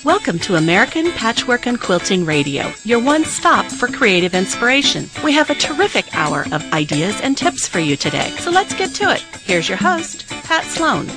Welcome to American Patchwork and Quilting Radio, your one stop for creative inspiration. We have a terrific hour of ideas and tips for you today, so let's get to it. Here's your host, Pat Sloan.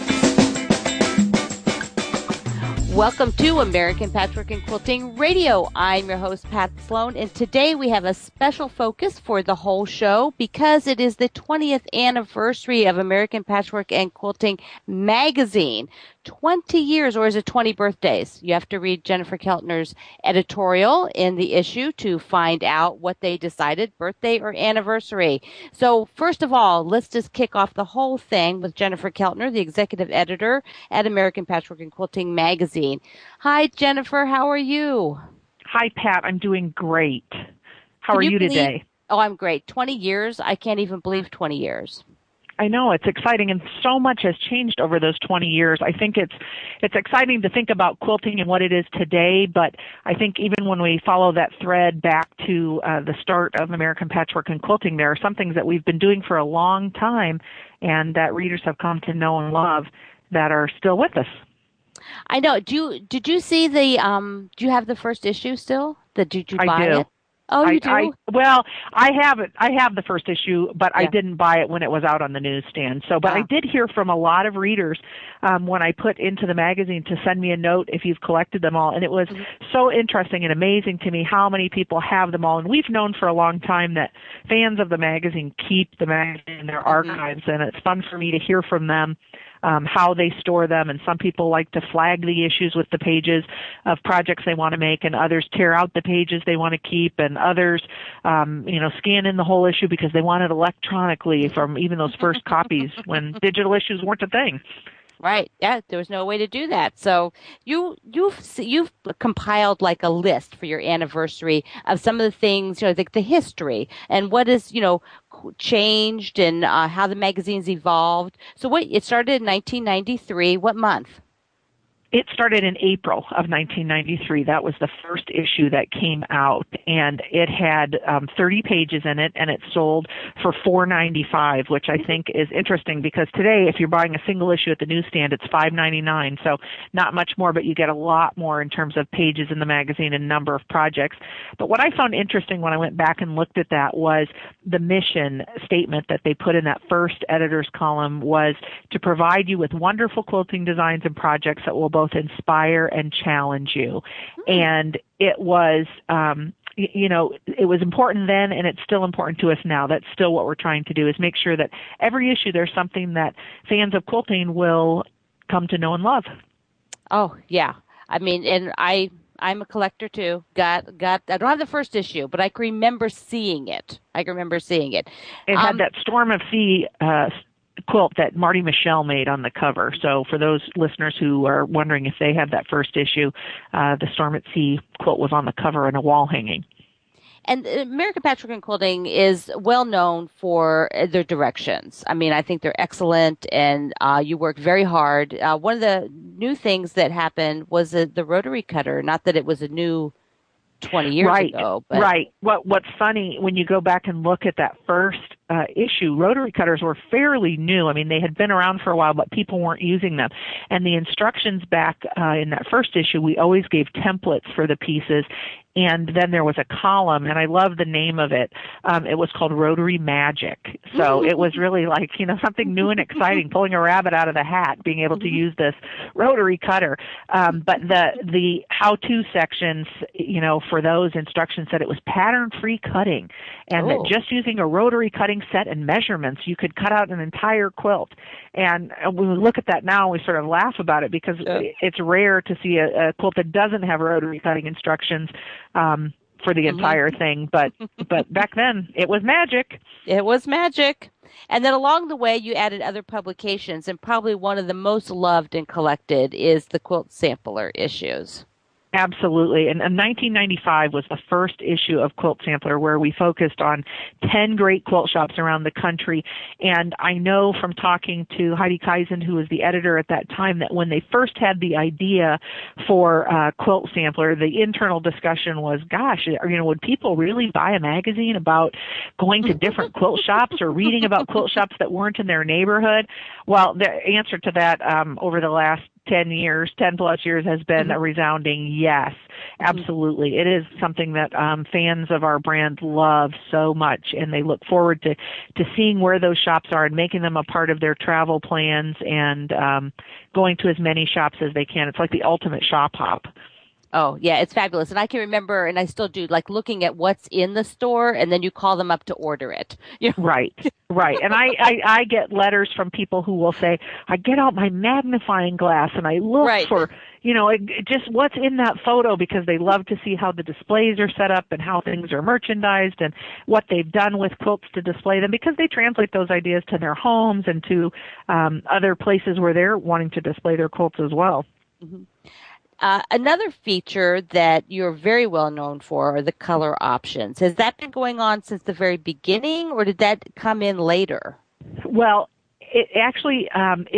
Welcome to American Patchwork and Quilting Radio. I'm your host, Pat Sloan, and today we have a special focus for the whole show because it is the 20th anniversary of American Patchwork and Quilting magazine. 20 years, or is it 20 birthdays? You have to read Jennifer Keltner's editorial in the issue to find out what they decided, birthday or anniversary. So first of all, let's just kick off the whole thing with Jennifer Keltner, the executive editor at American Patchwork and Quilting magazine. Hi, Jennifer. How are you? Hi, Pat. I'm doing great. How are you today? Oh, I'm great. 20 years. I can't even believe 20 years. I know, it's exciting, and so much has changed over those 20 years. I think it's exciting to think about quilting and what it is today, but I think even when we follow that thread back to the start of American Patchwork and Quilting, there are some things that we've been doing for a long time and that readers have come to know and love that are still with us. I know. Did you see the do you have the first issue still? Did you buy it? Oh, you do? I have it. I have the first issue, but Yeah. I didn't buy it when it was out on the newsstand. So, but I did hear from a lot of readers when I put into the magazine to send me a note if you've collected them all. And it was so interesting and amazing to me how many people have them all. And we've known for a long time that fans of the magazine keep the magazine in their archives, and it's fun for me to hear from them. How they store them, and some people like to flag the issues with the pages of projects they want to make, and others tear out the pages they want to keep, and others, scan in the whole issue because they want it electronically from even those first copies when digital issues weren't a thing. Right. Yeah, there was no way to do that. So you've compiled like a list for your anniversary of some of the things, like the history and what is, changed and how the magazine's evolved. So it started in 1993. What month? It started in April of 1993. That was the first issue that came out, and it had 30 pages in it, and it sold for $4.95, which I think is interesting because today, if you're buying a single issue at the newsstand, it's $5.99. So not much more, but you get a lot more in terms of pages in the magazine and number of projects. But what I found interesting when I went back and looked at that was the mission statement that they put in that first editor's column was to provide you with wonderful quilting designs and projects that will both inspire and challenge you. And it was, it was important then, and it's still important to us now. That's still what we're trying to do, is make sure that every issue there's something that fans of quilting will come to know and love. Oh, yeah. I mean, and I'm a collector too. I don't have the first issue, but I can remember seeing it. It had that Storm of Sea quilt that Marty Michelle made on the cover. So for those listeners who are wondering if they have that first issue, the Storm at Sea quilt was on the cover in a wall hanging. And American Patchwork and Quilting is well known for their directions. I mean, I think they're excellent, and you work very hard. One of the new things that happened was the rotary cutter. Not that it was a new 20 years ago. But. Right. What's funny, when you go back and look at that first issue, rotary cutters were fairly new. I mean, they had been around for a while, but people weren't using them. And the instructions back in that first issue, we always gave templates for the pieces. And then there was a column, and I love the name of it. It was called Rotary Magic. So it was really like, something new and exciting, pulling a rabbit out of the hat, being able to use this rotary cutter. But the how-to sections, for those instructions said it was pattern-free cutting, and that just using a rotary cutting set and measurements, you could cut out an entire quilt. And when we look at that now, we sort of laugh about it because it's rare to see a quilt that doesn't have rotary cutting instructions for the entire thing. But back then, it was magic. It was magic. And then along the way, you added other publications, and probably one of the most loved and collected is the Quilt Sampler issues. Absolutely. And 1995 was the first issue of Quilt Sampler where we focused on 10 great quilt shops around the country. And I know from talking to Heidi Kaisen, who was the editor at that time, that when they first had the idea for Quilt Sampler, the internal discussion was, gosh, would people really buy a magazine about going to different quilt shops or reading about quilt shops that weren't in their neighborhood? Well, the answer to that over the last 10 years, 10 plus years has been a resounding yes. Absolutely. It is something that fans of our brand love so much, and they look forward to seeing where those shops are and making them a part of their travel plans and going to as many shops as they can. It's like the ultimate shop hop. Oh, yeah, it's fabulous. And I can remember, and I still do, like looking at what's in the store, and then you call them up to order it. You know? Right. And I get letters from people who will say, I get out my magnifying glass and I look for, just what's in that photo, because they love to see how the displays are set up and how things are merchandised and what they've done with quilts to display them, because they translate those ideas to their homes and to other places where they're wanting to display their quilts as well. Mm-hmm. Another feature that you're very well known for are the color options. Has that been going on since the very beginning, or did that come in later? Well, it actually,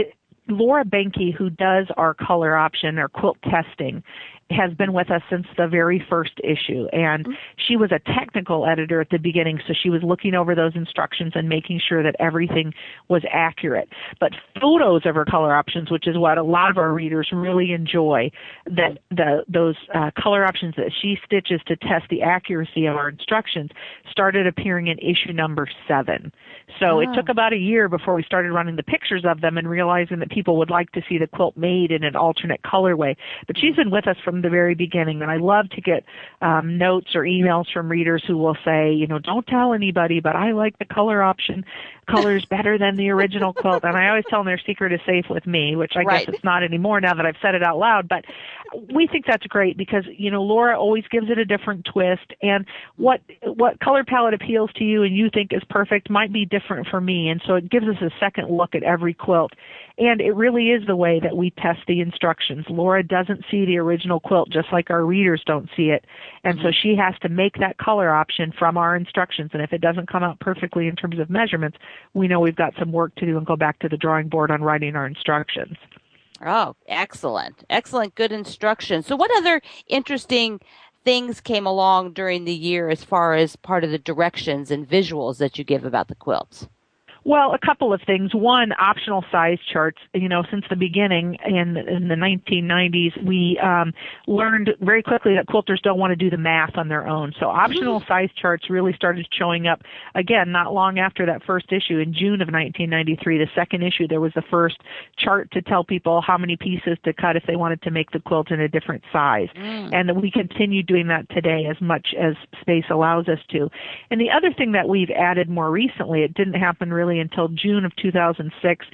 Laura Benke, who does our color option or quilt testing, has been with us since the very first issue, and she was a technical editor at the beginning, so she was looking over those instructions and making sure that everything was accurate. But photos of her color options, which is what a lot of our readers really enjoy, that those color options that she stitches to test the accuracy of our instructions, started appearing in issue number 7. So it took about a year before we started running the pictures of them and realizing that people would like to see the quilt made in an alternate colorway. But she's been with us from the very beginning, and I love to get notes or emails from readers who will say, don't tell anybody, but I like the color option colors better than the original quilt. And I always tell them their secret is safe with me, which I guess it's not anymore now that I've said it out loud. But we think that's great because, Laura always gives it a different twist. And what color palette appeals to you and you think is perfect might be different for me. And so it gives us a second look at every quilt. And it really is the way that we test the instructions. Laura doesn't see the original quilt just like our readers don't see it. And so she has to make that color option from our instructions. And if it doesn't come out perfectly in terms of measurements, we know we've got some work to do and go back to the drawing board on writing our instructions. Oh, excellent. Excellent, good instructions. So what other interesting things came along during the year as far as part of the directions and visuals that you give about the quilts? Well, a couple of things. One, optional size charts. Since the beginning in the 1990s, we learned very quickly that quilters don't want to do the math on their own. So optional size charts really started showing up, again, not long after that first issue. In June of 1993, the second issue, there was the first chart to tell people how many pieces to cut if they wanted to make the quilt in a different size. And we continue doing that today as much as space allows us to. And the other thing that we've added more recently, it didn't happen really until June of 2006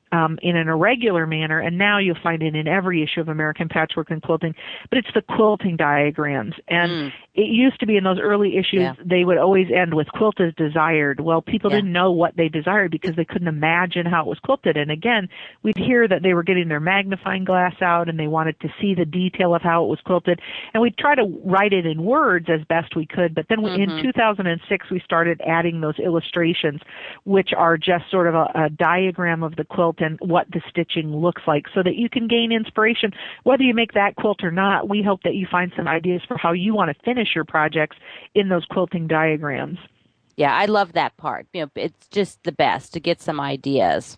in an irregular manner, and now you'll find it in every issue of American Patchwork and Quilting, but it's the quilting diagrams. And it used to be in those early issues, they would always end with quilt as desired. Well, people didn't know what they desired because they couldn't imagine how it was quilted. And again, we'd hear that they were getting their magnifying glass out and they wanted to see the detail of how it was quilted. And we'd try to write it in words as best we could, but then in 2006, we started adding those illustrations, which are just sort of a diagram of the quilt and what the stitching looks like so that you can gain inspiration. Whether you make that quilt or not, we hope that you find some ideas for how you want to finish your projects in those quilting diagrams. Yeah, I love that part. It's just the best to get some ideas.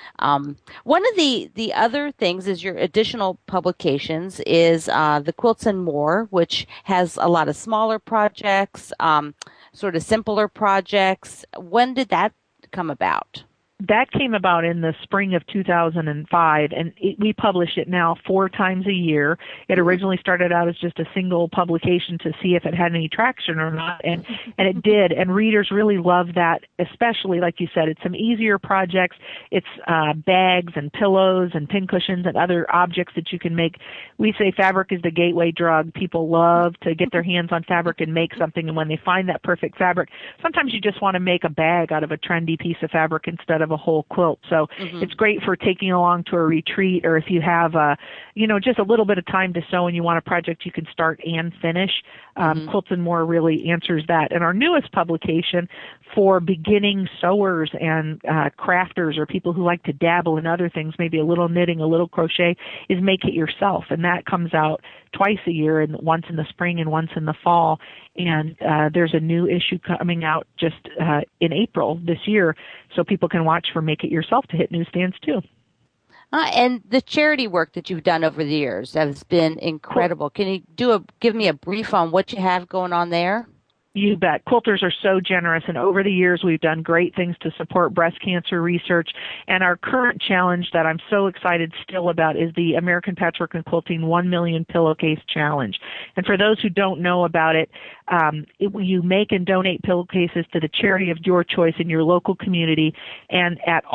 One of the other things is your additional publications is the Quilts and More, which has a lot of smaller projects, sort of simpler projects. When did that come about? That came about in the spring of 2005, and we publish it now 4 times a year. It originally started out as just a single publication to see if it had any traction or not, and it did. And readers really love that, especially, like you said, it's some easier projects. It's bags and pillows and pincushions and other objects that you can make. We say fabric is the gateway drug. People love to get their hands on fabric and make something, and when they find that perfect fabric, sometimes you just want to make a bag out of a trendy piece of fabric instead of a whole quilt. So it's great for taking along to a retreat, or if you have just a little bit of time to sew and you want a project you can start and finish. Quilts and More really answers that. And our newest publication for beginning sewers and crafters or people who like to dabble in other things, maybe a little knitting, a little crochet, is Make It Yourself. And that comes out twice a year, and once in the spring and once in the fall. And there's a new issue coming out just in April this year, so people can watch for Make It Yourself to hit newsstands too. And the charity work that you've done over the years has been incredible. Can you give me a brief on what you have going on there? You bet. Quilters are so generous, and over the years we've done great things to support breast cancer research. And our current challenge that I'm so excited still about is the American Patchwork and Quilting 1 Million Pillowcase Challenge. And for those who don't know about it, you make and donate pillowcases to the charity of your choice in your local community. And at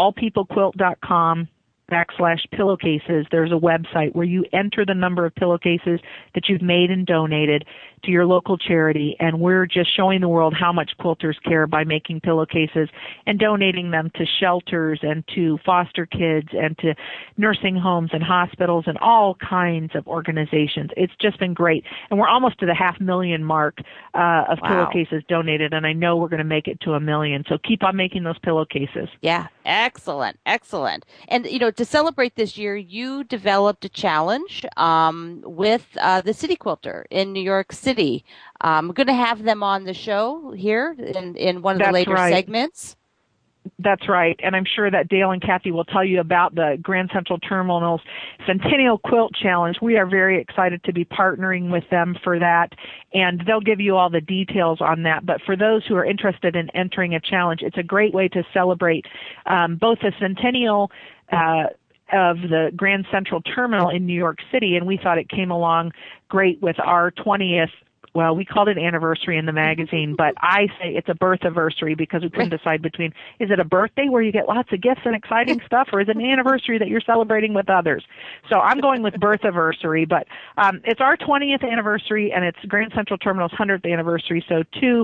allpeoplequilt.com/pillowcases, there's a website where you enter the number of pillowcases that you've made and donated to your local charity, and we're just showing the world how much quilters care by making pillowcases and donating them to shelters and to foster kids and to nursing homes and hospitals and all kinds of organizations. It's just been great, and we're almost to the 500,000 mark of pillowcases donated, and I know we're going to make it to 1 million, so keep on making those pillowcases. Yeah, excellent. And, to celebrate this year, you developed a challenge with the City Quilter in New York City. I'm going to have them on the show here in one of the later segments. That's right. And I'm sure that Dale and Kathy will tell you about the Grand Central Terminal's Centennial Quilt Challenge. We are very excited to be partnering with them for that, and they'll give you all the details on that. But for those who are interested in entering a challenge, it's a great way to celebrate both the centennial of the Grand Central Terminal in New York City, and we thought it came along great with our 20th. Well, we called it anniversary in the magazine, but I say it's a birth-anniversary because we couldn't decide between, is it a birthday where you get lots of gifts and exciting stuff, or is it an anniversary that you're celebrating with others? So I'm going with birth-anniversary, but it's our 20th anniversary, and it's Grand Central Terminal's 100th anniversary, so two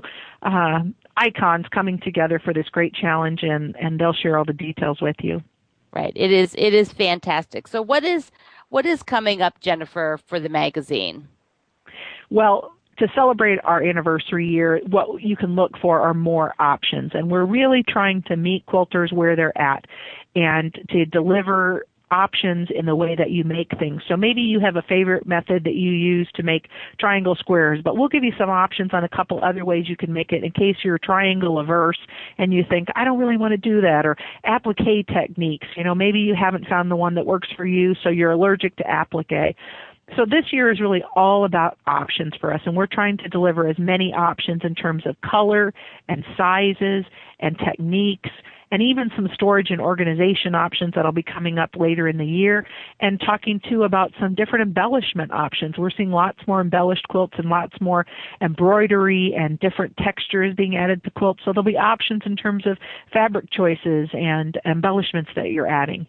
icons coming together for this great challenge, and they'll share all the details with you. Right. It is fantastic. So what is coming up, Jennifer, for the magazine? Well, to celebrate our anniversary year, what you can look for are more options. And we're really trying to meet quilters where they're at and to deliver options in the way that you make things. So maybe you have a favorite method that you use to make triangle squares, but we'll give you some options on a couple other ways you can make it in case you're triangle averse and you think, I don't really want to do that, or applique techniques. Maybe you haven't found the one that works for you, so you're allergic to applique. So this year is really all about options for us, and we're trying to deliver as many options in terms of color and sizes and techniques, and even some storage and organization options that'll be coming up later in the year, and talking too about some different embellishment options. We're seeing lots more embellished quilts and lots more embroidery and different textures being added to quilts. So there'll be options in terms of fabric choices and embellishments that you're adding.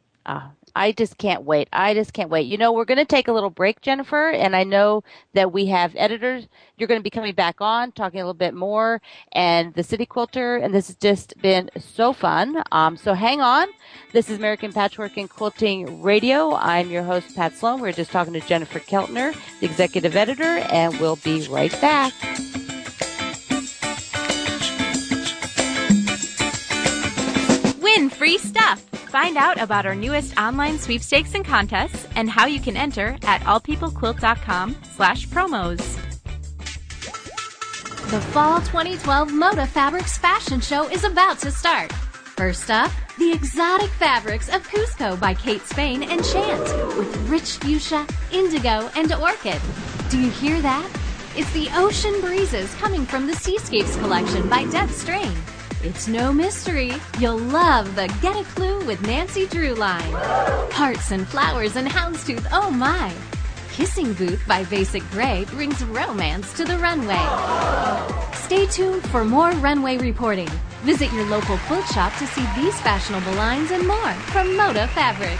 I just can't wait. We're going to take a little break, Jennifer, and I know that we have editors. You're going to be coming back on, talking a little bit more, and the City Quilter, and this has just been so fun. So hang on. This is American Patchwork and Quilting Radio. I'm your host, Pat Sloan. We're just talking to Jennifer Keltner, the executive editor, and we'll be right back. Win free stuff. Find out about our newest online sweepstakes and contests and how you can enter at allpeoplequilt.com/promos. The Fall 2012 Moda Fabrics Fashion Show is about to start. First up, the exotic fabrics of Cusco by Kate Spain and Chant with rich fuchsia, indigo, and orchid. Do you hear that? It's the ocean breezes coming from the Seascapes collection by Deb Strain. It's no mystery. You'll love the Get a Clue with Nancy Drew line. Hearts and flowers and houndstooth, oh my. Kissing Booth by Basic Gray brings romance to the runway. Stay tuned for more runway reporting. Visit your local quilt shop to see these fashionable lines and more from Moda Fabrics.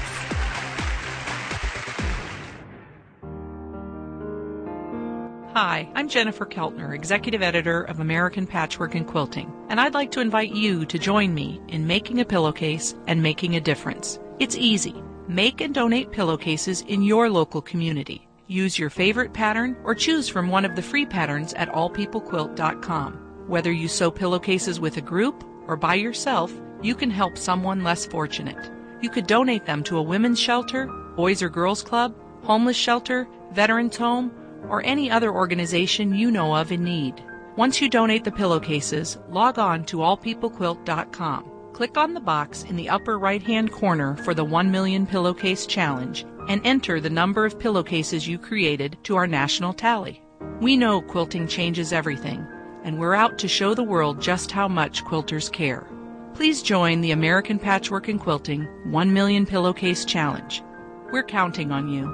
Hi, I'm Jennifer Keltner, Executive Editor of American Patchwork and Quilting, and I'd like to invite you to join me in making a pillowcase and making a difference. It's easy. Make and donate pillowcases in your local community. Use your favorite pattern or choose from one of the free patterns at allpeoplequilt.com. Whether you sew pillowcases with a group or by yourself, you can help someone less fortunate. You could donate them to a women's shelter, boys or girls club, homeless shelter, veterans home, or any other organization you know of in need. Once you donate the pillowcases, log on to allpeoplequilt.com. Click on the box in the upper right-hand corner for the 1 Million Pillowcase Challenge and enter the number of pillowcases you created to our national tally. We know quilting changes everything, and we're out to show the world just how much quilters care. Please join the American Patchwork and Quilting 1 Million Pillowcase Challenge. We're counting on you.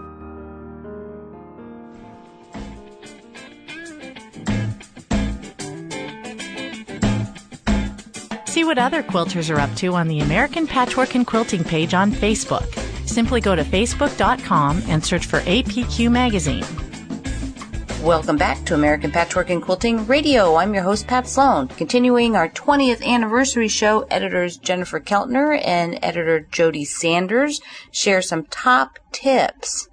See what other quilters are up to on the American Patchwork and Quilting page on Facebook. Simply go to facebook.com and search for APQ Magazine. Welcome back to American Patchwork and Quilting Radio. I'm your host, Pat Sloan. Continuing our 20th anniversary show, editors Jennifer Keltner and editor Jody Sanders share some top tips.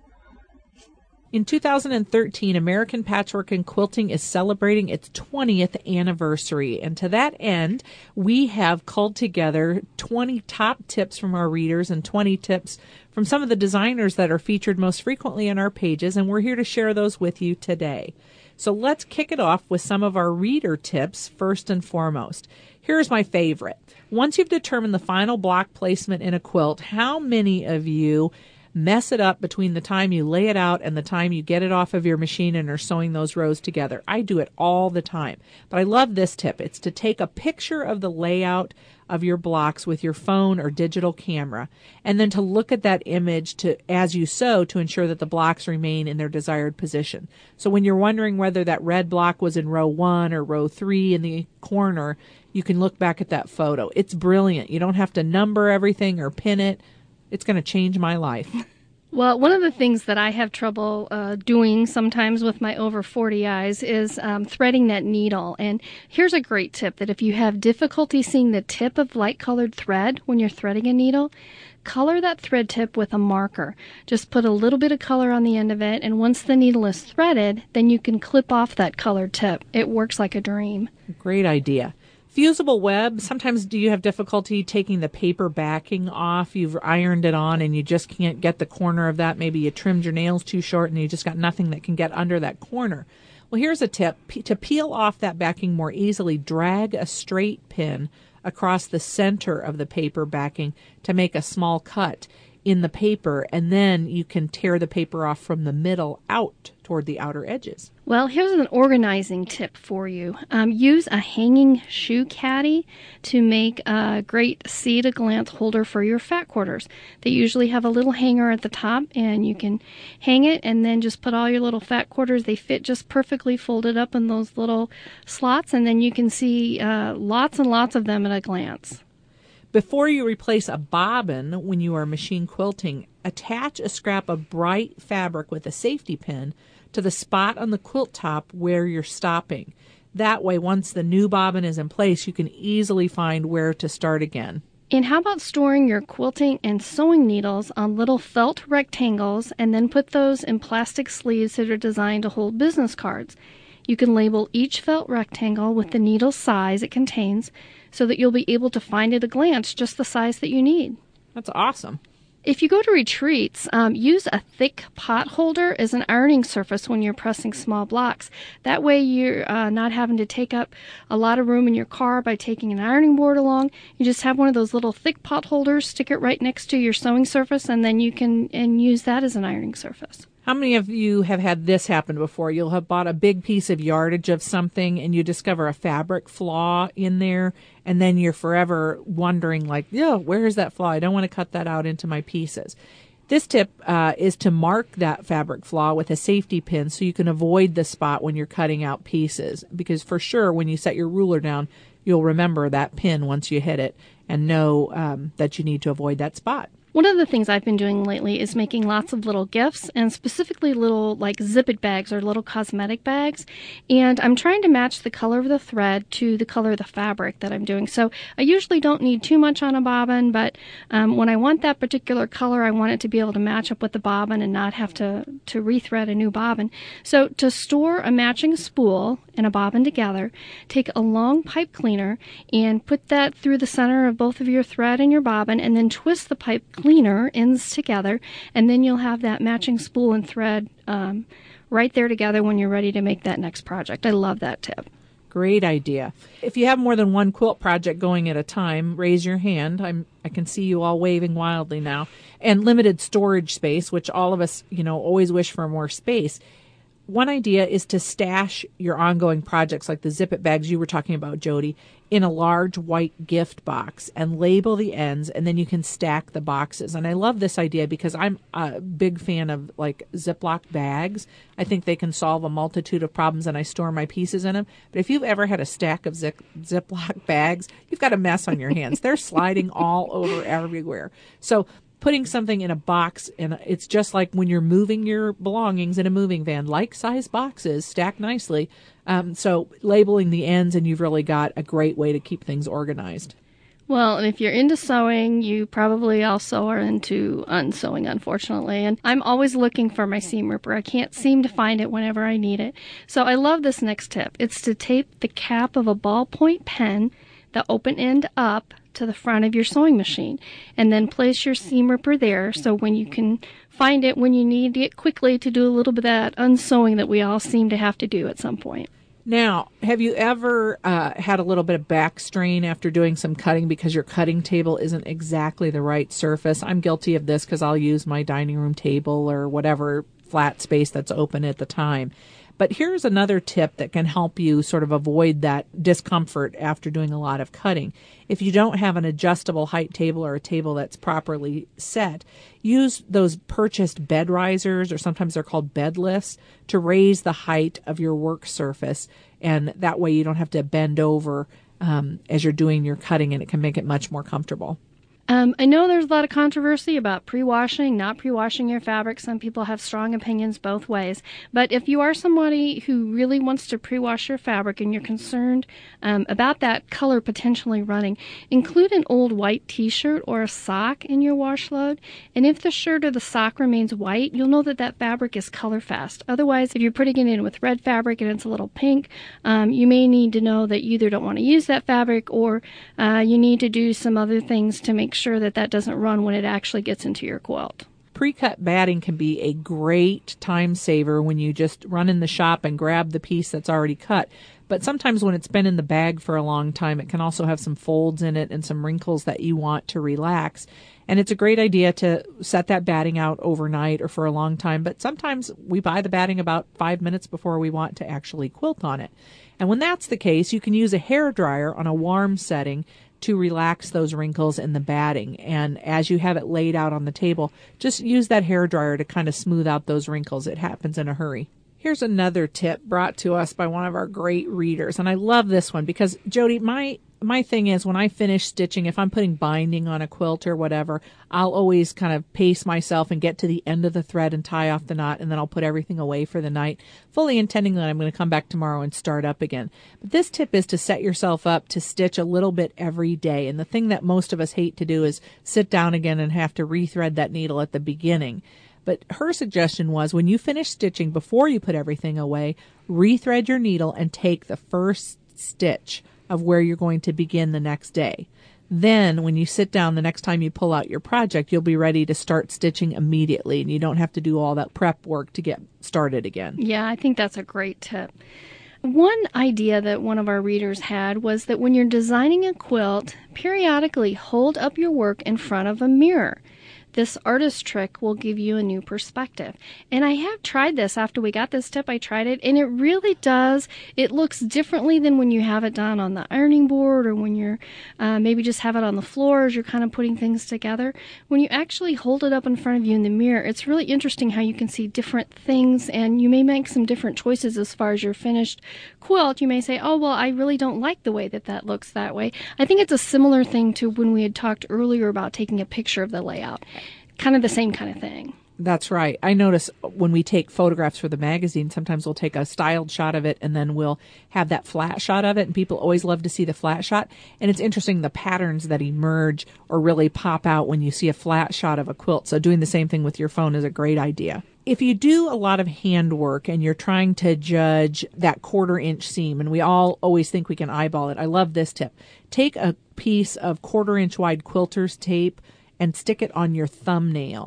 In 2013, American Patchwork and Quilting is celebrating its 20th anniversary. And to that end, we have culled together 20 top tips from our readers and 20 tips from some of the designers that are featured most frequently in our pages. And we're here to share those with you today. So let's kick it off with some of our reader tips first and foremost. Here's my favorite. Once you've determined the final block placement in a quilt, how many of you mess it up between the time you lay it out and the time you get it off of your machine and are sewing those rows together? I do it all the time. But I love this tip. It's to take a picture of the layout of your blocks with your phone or digital camera, and then to look at that image as you sew to ensure that the blocks remain in their desired position. So when you're wondering whether that red block was in row 1 or row 3 in the corner, you can look back at that photo. It's brilliant. You don't have to number everything or pin it. It's going to change my life. Well, one of the things that I have trouble doing sometimes with my over 40 eyes is threading that needle. And here's a great tip that if you have difficulty seeing the tip of light-colored thread when you're threading a needle, color that thread tip with a marker. Just put a little bit of color on the end of it, and once the needle is threaded, then you can clip off that colored tip. It works like a dream. Great idea. Fusible web, sometimes do you have difficulty taking the paper backing off? You've ironed it on and you just can't get the corner of that. Maybe you trimmed your nails too short and you just got nothing that can get under that corner. Well, here's a tip. To peel off that backing more easily, drag a straight pin across the center of the paper backing to make a small cut in the paper, and then you can tear the paper off from the middle out toward the outer edges. Well, here's an organizing tip for you. Use a hanging shoe caddy to make a great see-at-a-glance holder for your fat quarters. They usually have a little hanger at the top, and you can hang it and then just put all your little fat quarters. They fit just perfectly folded up in those little slots, and then you can see lots and lots of them at a glance. Before you replace a bobbin when you are machine quilting, attach a scrap of bright fabric with a safety pin to the spot on the quilt top where you're stopping. That way, once the new bobbin is in place, you can easily find where to start again. And how about storing your quilting and sewing needles on little felt rectangles and then put those in plastic sleeves that are designed to hold business cards? You can label each felt rectangle with the needle size it contains so that you'll be able to find at a glance just the size that you need. That's awesome. If you go to retreats, use a thick pot holder as an ironing surface when you're pressing small blocks. That way you're not having to take up a lot of room in your car by taking an ironing board along. You just have one of those little thick pot holders, stick it right next to your sewing surface, and then you can use that as an ironing surface. How many of you have had this happen before? You'll have bought a big piece of yardage of something and you discover a fabric flaw in there, and then you're forever wondering, like, where is that flaw? I don't want to cut that out into my pieces. This tip is to mark that fabric flaw with a safety pin so you can avoid the spot when you're cutting out pieces, because for sure when you set your ruler down, you'll remember that pin once you hit it and know that you need to avoid that spot. One of the things I've been doing lately is making lots of little gifts, and specifically little like zip-it bags or little cosmetic bags. And I'm trying to match the color of the thread to the color of the fabric that I'm doing. So I usually don't need too much on a bobbin, but when I want that particular color, I want it to be able to match up with the bobbin and not have to rethread a new bobbin. So to store a matching spool and a bobbin together, take a long pipe cleaner and put that through the center of both of your thread and your bobbin, and then twist the pipe cleaner ends together, and then you'll have that matching spool and thread right there together when you're ready to make that next project. I love that tip. Great idea. If you have more than one quilt project going at a time, raise your hand. I can see you all waving wildly now. And limited storage space, which all of us, always wish for more space. One idea is to stash your ongoing projects, like the Zip-It bags you were talking about, Jody, in a large white gift box and label the ends, and then you can stack the boxes. And I love this idea because I'm a big fan of like Ziploc bags. I think they can solve a multitude of problems, and I store my pieces in them. But if you've ever had a stack of Ziploc bags, you've got a mess on your hands. They're sliding all over everywhere. So putting something in a box, and it's just like when you're moving your belongings in a moving van, like size boxes stacked nicely. So labeling the ends, and you've really got a great way to keep things organized. Well, and if you're into sewing, you probably also are into unsewing, unfortunately. And I'm always looking for my seam ripper. I can't seem to find it whenever I need it. So I love this next tip. It's to tape the cap of a ballpoint pen, the open end up, to the front of your sewing machine, and then place your seam ripper there so when you can find it when you need it quickly to do a little bit of that unsewing that we all seem to have to do at some point. Now, have you ever had a little bit of back strain after doing some cutting because your cutting table isn't exactly the right surface? I'm guilty of this because I'll use my dining room table or whatever flat space that's open at the time. But here's another tip that can help you sort of avoid that discomfort after doing a lot of cutting. If you don't have an adjustable height table or a table that's properly set, use those purchased bed risers, or sometimes they're called bed lifts, to raise the height of your work surface. And that way you don't have to bend over as you're doing your cutting, and it can make it much more comfortable. I know there's a lot of controversy about pre-washing, not pre-washing your fabric. Some people have strong opinions both ways. But if you are somebody who really wants to pre-wash your fabric and you're concerned about that color potentially running, include an old white t-shirt or a sock in your wash load. And if the shirt or the sock remains white, you'll know that that fabric is color fast. Otherwise, if you're putting it in with red fabric and it's a little pink, you may need to know that you either don't want to use that fabric or you need to do some other things to make sure that doesn't run when it actually gets into your quilt. Pre-cut batting can be a great time saver when you just run in the shop and grab the piece that's already cut. But sometimes when it's been in the bag for a long time, it can also have some folds in it and some wrinkles that you want to relax. And it's a great idea to set that batting out overnight or for a long time. But sometimes we buy the batting about 5 minutes before we want to actually quilt on it. And when that's the case, you can use a hairdryer on a warm setting to relax those wrinkles in the batting. And as you have it laid out on the table, just use that hairdryer to kind of smooth out those wrinkles. It happens in a hurry. Here's another tip brought to us by one of our great readers. And I love this one because, Jody, my thing is when I finish stitching, if I'm putting binding on a quilt or whatever, I'll always kind of pace myself and get to the end of the thread and tie off the knot, and then I'll put everything away for the night, fully intending that I'm going to come back tomorrow and start up again. But this tip is to set yourself up to stitch a little bit every day. And the thing that most of us hate to do is sit down again and have to rethread that needle at the beginning. But her suggestion was when you finish stitching, before you put everything away, rethread your needle and take the first stitch of where you're going to begin the next day. Then when you sit down the next time you pull out your project, you'll be ready to start stitching immediately, and you don't have to do all that prep work to get started again. Yeah, I think that's a great tip. One idea that one of our readers had was that when you're designing a quilt, periodically hold up your work in front of a mirror. This artist trick will give you a new perspective. And I have tried this after we got this tip. I tried it, and it really does. It looks differently than when you have it done on the ironing board or when you're maybe just have it on the floor as you're kind of putting things together. When you actually hold it up in front of you in the mirror, it's really interesting how you can see different things, and you may make some different choices as far as your finished quilt. You may say, oh, well, I really don't like the way that looks that way. I think it's a similar thing to when we had talked earlier about taking a picture of the layout. Kind of the same kind of thing. That's right. I notice when we take photographs for the magazine, sometimes we'll take a styled shot of it and then we'll have that flat shot of it. And people always love to see the flat shot. And it's interesting the patterns that emerge or really pop out when you see a flat shot of a quilt. So doing the same thing with your phone is a great idea. If you do a lot of handwork and you're trying to judge that 1/4 inch seam, and we all always think we can eyeball it, I love this tip. Take a piece of 1/4 inch wide quilter's tape and stick it on your thumbnail.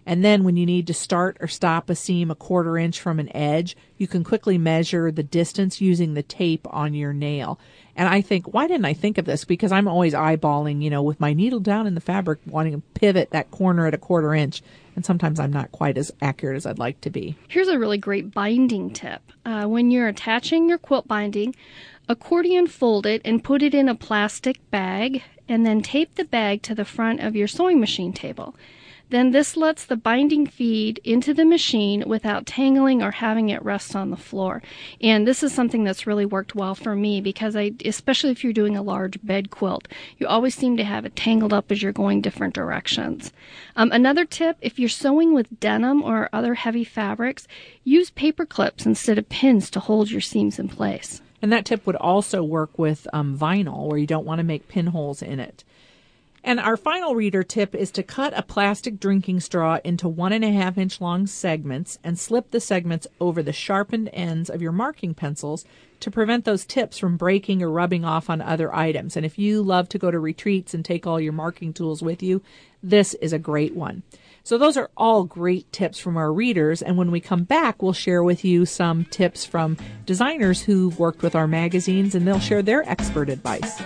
And then when you need to start or stop a seam 1/4 inch from an edge, you can quickly measure the distance using the tape on your nail. And I think, why didn't I think of this? Because I'm always eyeballing, with my needle down in the fabric, wanting to pivot that corner at 1/4 inch. And sometimes I'm not quite as accurate as I'd like to be. Here's a really great binding tip. When you're attaching your quilt binding, accordion fold it and put it in a plastic bag, and then tape the bag to the front of your sewing machine table. Then this lets the binding feed into the machine without tangling or having it rest on the floor. And this is something that's really worked well for me because especially if you're doing a large bed quilt, you always seem to have it tangled up as you're going different directions. Another tip, if you're sewing with denim or other heavy fabrics, use paper clips instead of pins to hold your seams in place. And that tip would also work with vinyl, where you don't want to make pinholes in it. And our final reader tip is to cut a plastic drinking straw into 1.5 inch long segments and slip the segments over the sharpened ends of your marking pencils to prevent those tips from breaking or rubbing off on other items. And if you love to go to retreats and take all your marking tools with you, this is a great one. So those are all great tips from our readers. And when we come back, we'll share with you some tips from designers who've worked with our magazines, and they'll share their expert advice.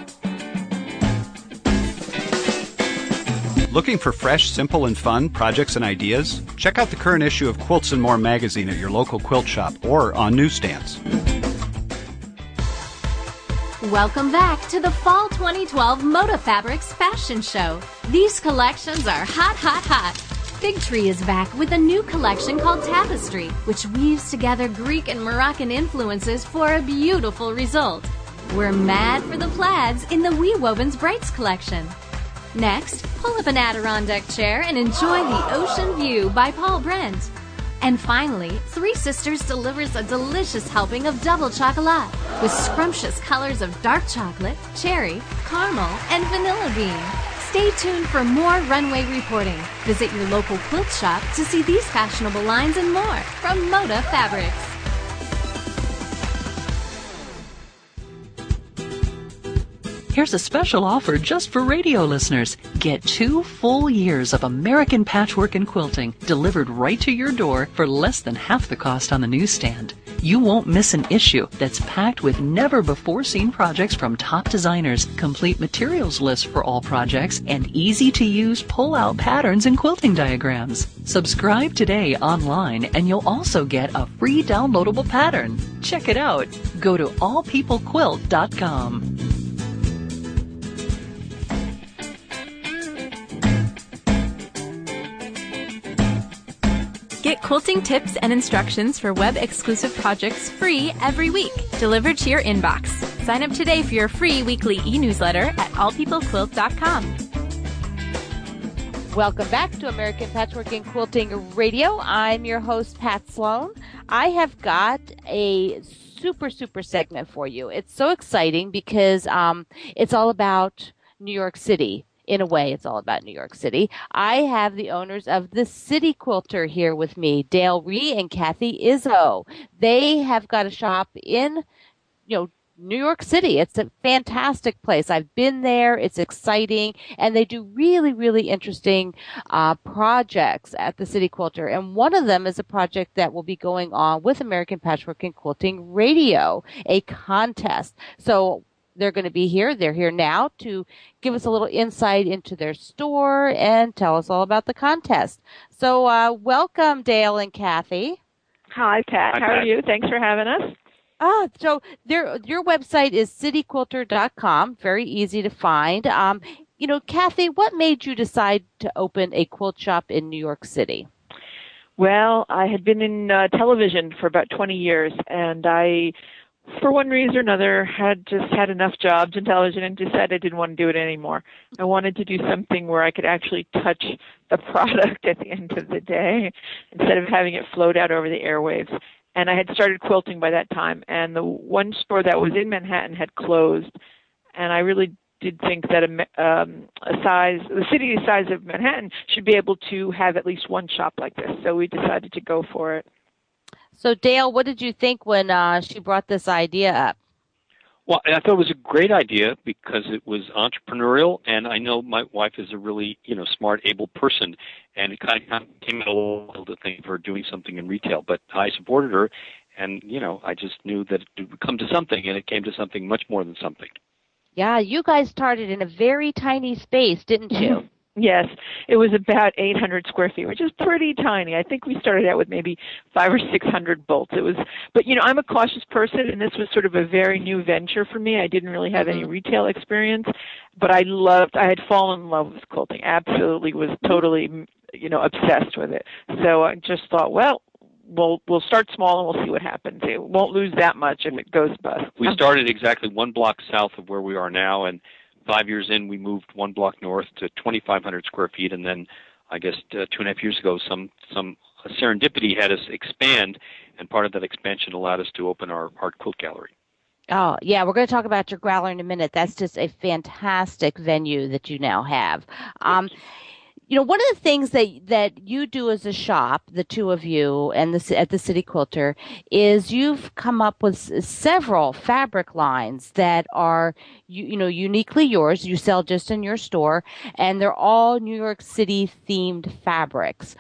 Looking for fresh, simple, and fun projects and ideas? Check out the current issue of Quilts and More magazine at your local quilt shop or on newsstands. Welcome back to the Fall 2012 Moda Fabrics Fashion Show. These collections are hot, hot, hot. Fig Tree is back with a new collection called Tapestry, which weaves together Greek and Moroccan influences for a beautiful result. We're mad for the plaids in the We Wovens Brights collection. Next, pull up an Adirondack chair and enjoy the ocean view by Paul Brent. And finally, Three Sisters delivers a delicious helping of double chocolat with scrumptious colors of dark chocolate, cherry, caramel, and vanilla bean. Stay tuned for more runway reporting. Visit your local quilt shop to see these fashionable lines and more from Moda Fabrics. Here's a special offer just for radio listeners. Get 2 full years of American Patchwork and Quilting delivered right to your door for less than half the cost on the newsstand. You won't miss an issue that's packed with never-before-seen projects from top designers, complete materials lists for all projects, and easy-to-use pull-out patterns and quilting diagrams. Subscribe today online, and you'll also get a free downloadable pattern. Check it out. Go to allpeoplequilt.com. Get quilting tips and instructions for web-exclusive projects free every week, delivered to your inbox. Sign up today for your free weekly e-newsletter at allpeoplequilt.com. Welcome back to American Patchwork and Quilting Radio. I'm your host, Pat Sloan. I have got a super segment for you. It's so exciting because it's all about New York City. In a way, it's all about New York City. I have the owners of the City Quilter here with me, Dale Ree and Kathy Izzo. They have got a shop in, New York City. It's a fantastic place. I've been there. It's exciting. And they do really interesting projects at the City Quilter. And one of them is a project that will be going on with American Patchwork and Quilting Radio, a contest. So they're going to be here. They're here now to give us a little insight into their store and tell us all about the contest. So welcome, Dale and Kathy. Hi, Pat. How are you? Thanks for having us. So your website is cityquilter.com. Very easy to find. Kathy, what made you decide to open a quilt shop in New York City? Well, I had been in television for about 20 years, and I, for one reason or another, had just had enough jobs in television and decided I didn't want to do it anymore. I wanted to do something where I could actually touch the product at the end of the day instead of having it float out over the airwaves. And I had started quilting by that time, and the one store that was in Manhattan had closed, and I really did think that the city size of Manhattan should be able to have at least one shop like this, so we decided to go for it. So, Dale, what did you think when she brought this idea up? Well, I thought it was a great idea because it was entrepreneurial, and I know my wife is a really, smart, able person, and it kind of came out a little to think for doing something in retail. But I supported her, and, I just knew that it would come to something, and it came to something much more than something. Yeah, you guys started in a very tiny space, didn't you? Yes, it was about 800 square feet, which is pretty tiny. I think we started out with maybe 500 or 600 bolts. But I'm a cautious person, and this was sort of a very new venture for me. I didn't really have any retail experience, but I had fallen in love with quilting. Absolutely, was totally, obsessed with it. So I just thought, well, we'll start small and we'll see what happens. It won't lose that much if it goes bust. We started exactly one block south of where we are now, and 5 years in, we moved one block north to 2,500 square feet, and then I guess 2.5 years ago, some serendipity had us expand, and part of that expansion allowed us to open our art quilt gallery. Oh, yeah, we're going to talk about your gallery in a minute. That's just a fantastic venue that you now have. One of the things that you do as a shop, the two of you and at the City Quilter, is you've come up with several fabric lines that are, uniquely yours. You sell just in your store, and they're all New York City themed fabrics.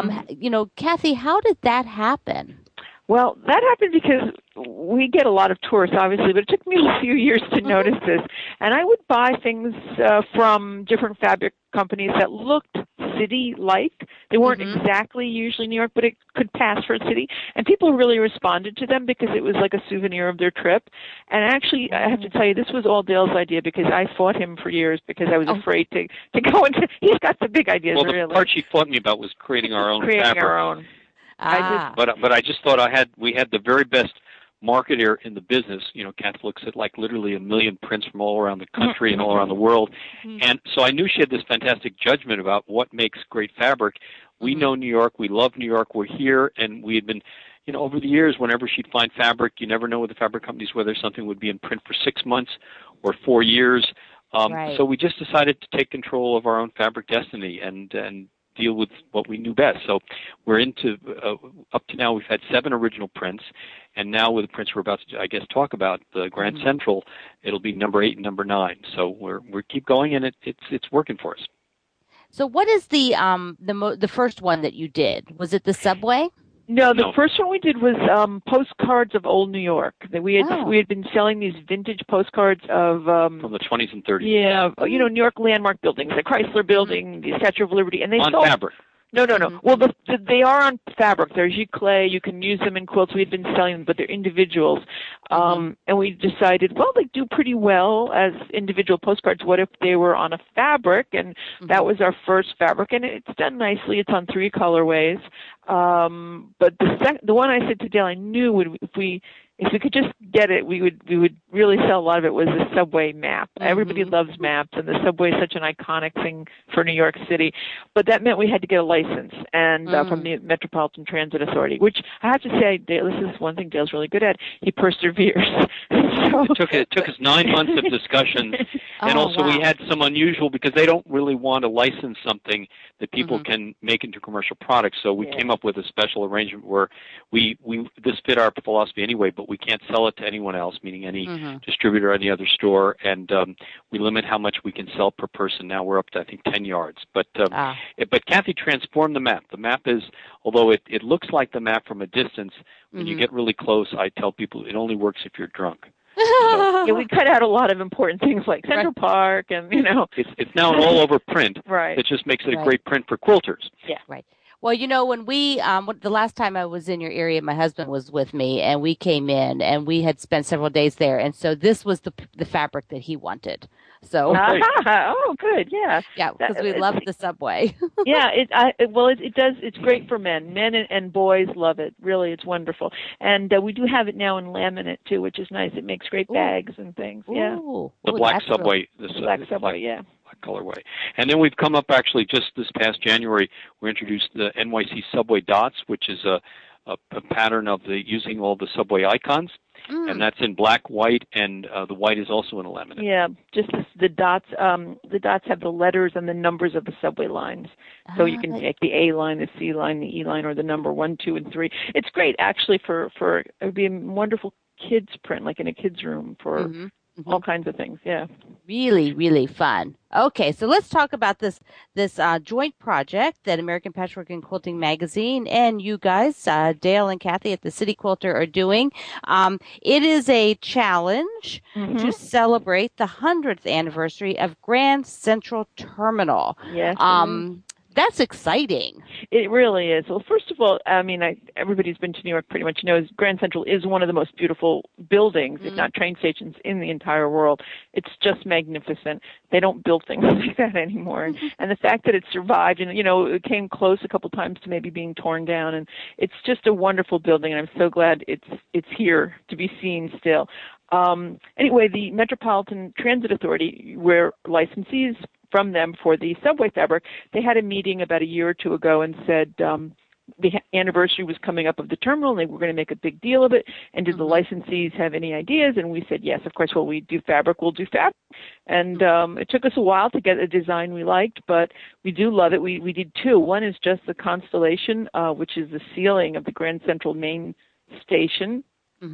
Kathy, how did that happen? Well, that happened because we get a lot of tourists, obviously, but it took me a few years to notice this. And I would buy things from different fabric companies that looked city-like. They weren't exactly usually New York, but it could pass for a city. And people really responded to them because it was like a souvenir of their trip. And actually, I have to tell you, this was all Dale's idea because I fought him for years because I was afraid to go into. He's got the big ideas, well, really. The part she fought me about was creating our own fabric. Creating our own. But I just thought we had the very best marketer in the business. Kath looks at like literally 1 million prints from all around the country and all around the world. And so I knew she had this fantastic judgment about what makes great fabric. We know New York. We love New York. We're here. And we had been, over the years, whenever she'd find fabric, you never know with the fabric companies whether something would be in print for 6 months or 4 years. Right. So we just decided to take control of our own fabric destiny and deal with what we knew best. So we're into, up to now, we've had 7 original prints, and now with the prints we're about to, I guess, talk about, the Grand Central, it'll be number 8 and number 9. So we keep going, and it's working for us. So what is the first one that you did? Was it the subway? No, the first one we did was postcards of old New York. We had been selling these vintage postcards of from the 20s and 30s. Yeah, New York landmark buildings, the Chrysler Building, the Statue of Liberty, and they sold fabric. No. Well, they are on fabric. They're giclée. You can use them in quilts. We've been selling them, but they're individuals. And we decided, well, they do pretty well as individual postcards. What if they were on a fabric? And that was our first fabric, and it's done nicely. It's on 3 colorways. But the one I said to Dale, I knew if we could just get it, we would really sell a lot of it, was the subway map. Everybody loves maps, and the subway is such an iconic thing for New York City. But that meant we had to get a license and from the Metropolitan Transit Authority, which I have to say, Dale, this is one thing Dale's really good at. He perseveres. It took us 9 months of discussion, and also we had some unusual, because they don't really want to license something that people can make into commercial products. So we came up with a special arrangement where this fit our philosophy anyway, but we can't sell it to anyone else, meaning any distributor or any other store, and we limit how much we can sell per person. Now we're up to, I think, 10 yards. But Kathy transformed the map. The map is, although it looks like the map from a distance, when you get really close, I tell people it only works if you're drunk. So, we cut out a lot of important things like Central Park, and it's now an all-over print. Right. It just makes it a great print for quilters. Yeah. Right. Well, when we, the last time I was in your area, my husband was with me, and we came in, and we had spent several days there, and so this was the fabric that he wanted. So. Oh, good, yeah. Yeah, because we love the subway. Yeah, it does. It's great for men. Men and boys love it. Really, it's wonderful. And we do have it now in laminate too, which is nice. It makes great bags and things. Yeah. The black subway. Black subway. Yeah. Colorway. And then we've come up actually just this past January, we introduced the NYC Subway Dots, which is a pattern of using all the subway icons. And that's in black, white, and the white is also in a laminate. Yeah, just the dots. The dots have the letters and the numbers of the subway lines, so you can take the A line, the C line, the E line, or the number 1, 2, and 3. It's great actually for it would be a wonderful kids print, like in a kids room for all kinds of things. Yeah. Really, really fun. Okay, so let's talk about this joint project that American Patchwork and Quilting Magazine and you guys, Dale and Kathy at the City Quilter, are doing. It is a challenge to celebrate the 100th anniversary of Grand Central Terminal. Yes. That's exciting. It really is. Well, first of all, I mean, everybody who's been to New York pretty much knows Grand Central is one of the most beautiful buildings, if not train stations, in the entire world. It's just magnificent. They don't build things like that anymore. And the fact that it survived, and, it came close a couple times to maybe being torn down, and it's just a wonderful building, and I'm so glad it's here to be seen still. Anyway, the Metropolitan Transit Authority, where licensees from them for the subway fabric, they had a meeting about a year or two ago and said the anniversary was coming up of the terminal and they were going to make a big deal of it. And did the licensees have any ideas? And we said, yes, of course. Well, we do fabric, we'll do fabric. And it took us a while to get a design we liked, but we do love it. We did two. One is just the Constellation, which is the ceiling of the Grand Central main station.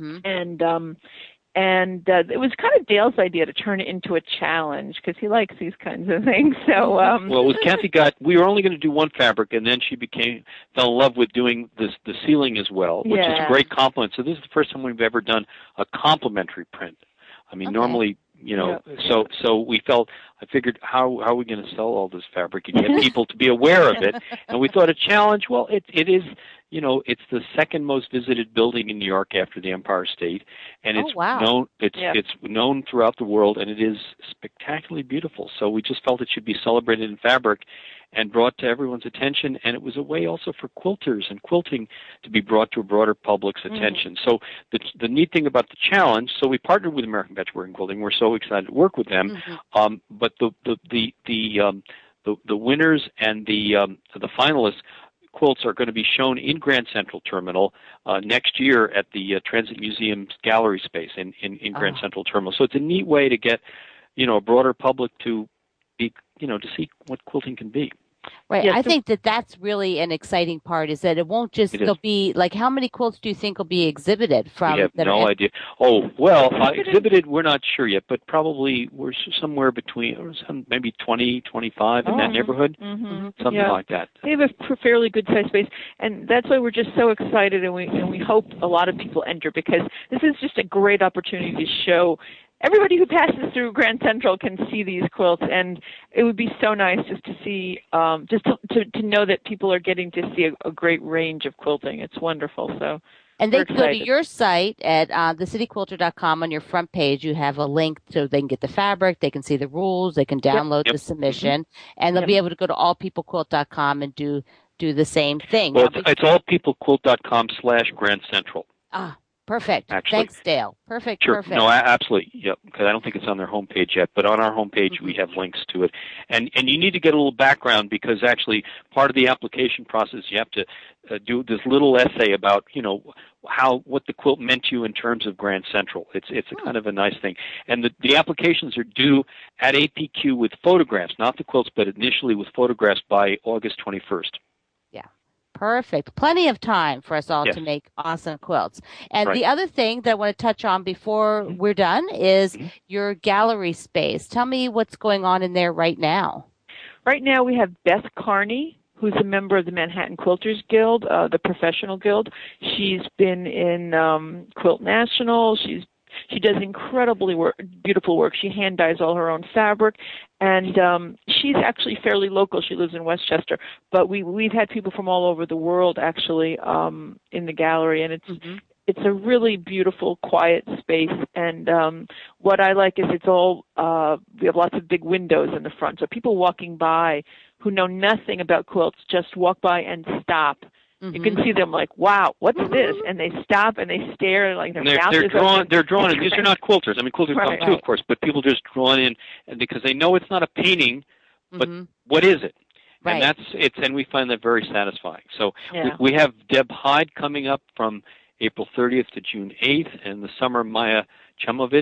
And it was kind of Dale's idea to turn it into a challenge because he likes these kinds of things. So, well, with Kathy we were only going to do one fabric, and then she fell in love with doing the ceiling as well, which is a great compliment. So this is the first time we've ever done a complementary print. I mean, normally, so we I figured, how are we going to sell all this fabric and get people to be aware of it? And we thought a challenge, well, it is, it's the second most visited building in New York after the Empire State, and it's known. It's known throughout the world, and it is spectacularly beautiful. So we just felt it should be celebrated in fabric and brought to everyone's attention, and it was a way also for quilters and quilting to be brought to a broader public's attention. So the neat thing about the challenge, so we partnered with American Patchwork and Quilting. We're so excited to work with them, but the winners and the finalists quilts are going to be shown in Grand Central Terminal next year at the Transit Museum's gallery space in Grand Central Terminal. So it's a neat way to get, a broader public to be, to see what quilting can be. Right. I think that's really an exciting part is that it won't just, there'll be, like, how many quilts do you think will be exhibited from? We have no idea. Oh, well, exhibited, we're not sure yet, but probably we're somewhere between maybe 20, 25 in that neighborhood, something like that. They have a fairly good size space, and that's why we're just so excited, and we hope a lot of people enter because this is just a great opportunity to show everybody who passes through Grand Central can see these quilts, and it would be so nice just to see, to know that people are getting to see a great range of quilting. It's wonderful. So, and they can go to your site at thecityquilter.com. On your front page, you have a link so they can get the fabric, they can see the rules, they can download the submission, and they'll be able to go to allpeoplequilt.com and do the same thing. Well, it's allpeoplequilt.com/Grand Central. Perfect. Actually. Thanks, Dale. Perfect. Sure. Perfect. No, absolutely. Yep. Because I don't think it's on their homepage yet, but on our homepage we have links to it. And you need to get a little background because actually part of the application process you have to do this little essay about what the quilt meant to you in terms of Grand Central. It's a kind of a nice thing. And the applications are due at APQ with photographs, not the quilts, but initially with photographs by August 21st. Perfect. Plenty of time for us all to make awesome quilts. And the other thing that I want to touch on before we're done is your gallery space. Tell me what's going on in there right now. Right now we have Beth Carney, who's a member of the Manhattan Quilters Guild, the professional guild. She's been in Quilt National. She does incredibly beautiful work. She hand dyes all her own fabric, and she's actually fairly local. She lives in Westchester, but we've had people from all over the world actually in the gallery, and it's a really beautiful, quiet space. And what I like is it's all we have lots of big windows in the front, so people walking by who know nothing about quilts just walk by and stop. You can see them like, wow, what's this? And they stop and they stare like their mouth is open. They're drawn in. These are not quilters. I mean, quilters come too, of course, but people just drawn in because they know it's not a painting, but what is it? And and we find that very satisfying. So we have Deb Hyde coming up from April 30th to June 8th, and the summer Maya Chamovich,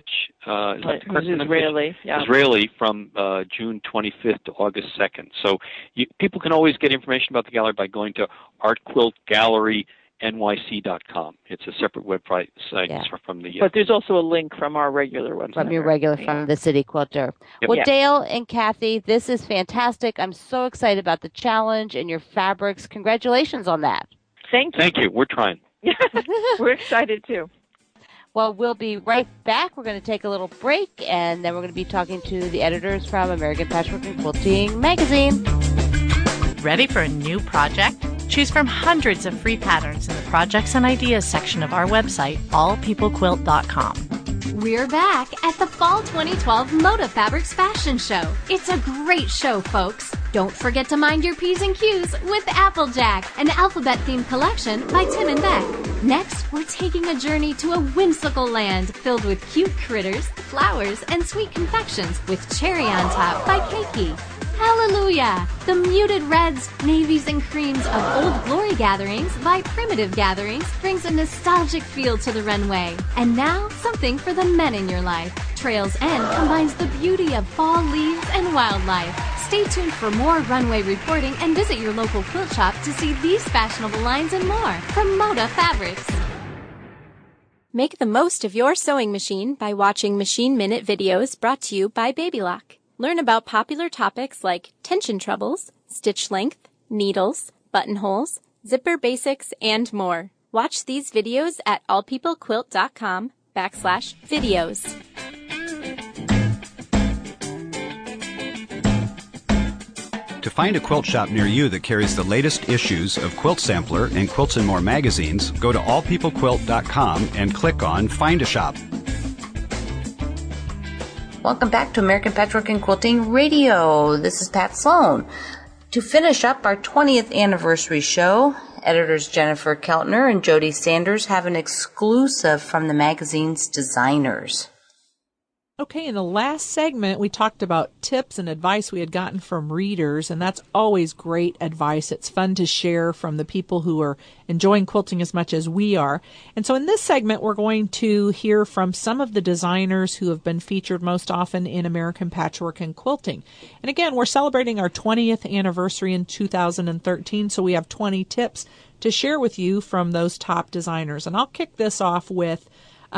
Israeli from June 25th to August 2nd. So people can always get information about the gallery by going to Art Quilt Gallery nyc.com. It's a separate website from the... But there's also a link from our regular website. From your regular, from the City Quilter. Yep. Well, Dale and Kathy, this is fantastic. I'm so excited about the challenge and your fabrics. Congratulations on that. Thank you. Thank you. We're trying. We're excited, too. Well, we'll be right back. We're going to take a little break, and then we're going to be talking to the editors from American Patchwork and Quilting magazine. Ready for a new project? Choose from hundreds of free patterns in the Projects and Ideas section of our website, allpeoplequilt.com. We're back at the Fall 2012 Moda Fabrics Fashion Show. It's a great show, folks. Don't forget to mind your P's and Q's with Applejack, an alphabet-themed collection by Tim and Beck. Next, we're taking a journey to a whimsical land filled with cute critters, flowers, and sweet confections with cherry on top by Keiki. Hallelujah! The muted reds, navies, and creams of Old Glory Gatherings by Primitive Gatherings brings a nostalgic feel to the runway. And now, something for the men in your life. Trails End combines the beauty of fall leaves and wildlife. Stay tuned for more runway reporting and visit your local quilt shop to see these fashionable lines and more from Moda Fabrics. Make the most of your sewing machine by watching Machine Minute videos brought to you by Babylock. Learn about popular topics like tension troubles, stitch length, needles, buttonholes, zipper basics, and more. Watch these videos at allpeoplequilt.com/videos. To find a quilt shop near you that carries the latest issues of Quilt Sampler and Quilts and More magazines, go to allpeoplequilt.com and click on Find a Shop. Welcome back to American Patchwork and Quilting Radio. This is Pat Sloan. To finish up our 20th anniversary show, editors Jennifer Keltner and Jody Sanders have an exclusive from the magazine's designers. Okay, in the last segment, we talked about tips and advice we had gotten from readers, and that's always great advice. It's fun to share from the people who are enjoying quilting as much as we are. And so in this segment, we're going to hear from some of the designers who have been featured most often in American Patchwork and Quilting. And again, we're celebrating our 20th anniversary in 2013, so we have 20 tips to share with you from those top designers. And I'll kick this off with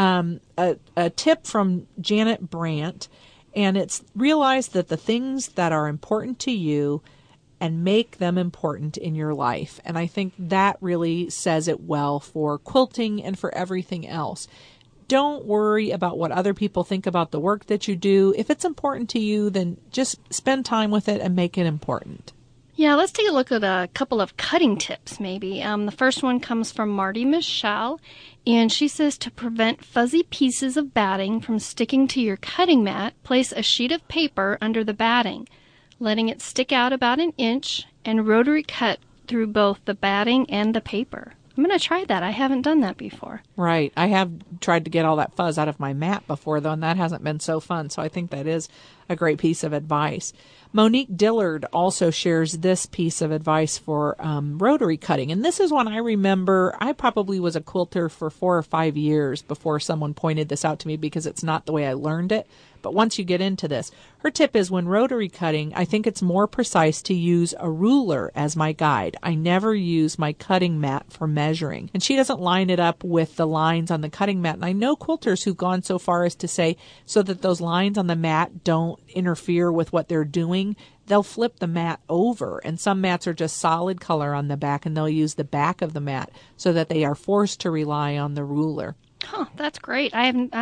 a tip from Janet Brandt, and it's realize that the things that are important to you and make them important in your life. And I think that really says it well for quilting and for everything else. Don't worry about what other people think about the work that you do. If it's important to you, then just spend time with it and make it important. Yeah, let's take a look at a couple of cutting tips, maybe. The first one comes from Marty Michelle, and she says to prevent fuzzy pieces of batting from sticking to your cutting mat, place a sheet of paper under the batting, letting it stick out about an inch, and rotary cut through both the batting and the paper. I'm going to try that. I haven't done that before. Right. I have tried to get all that fuzz out of my mat before, though, and that hasn't been so fun. So I think that is a great piece of advice. Monique Dillard also shares this piece of advice for rotary cutting. And this is one I remember. I probably was a quilter for 4 or 5 years before someone pointed this out to me because it's not the way I learned it. But once you get into this, her tip is when rotary cutting, I think it's more precise to use a ruler as my guide. I never use my cutting mat for measuring. And she doesn't line it up with the lines on the cutting mat. And I know quilters who've gone so far as to say so that those lines on the mat don't interfere with what they're doing, they'll flip the mat over. And some mats are just solid color on the back, and they'll use the back of the mat so that they are forced to rely on the ruler. Oh, that's great.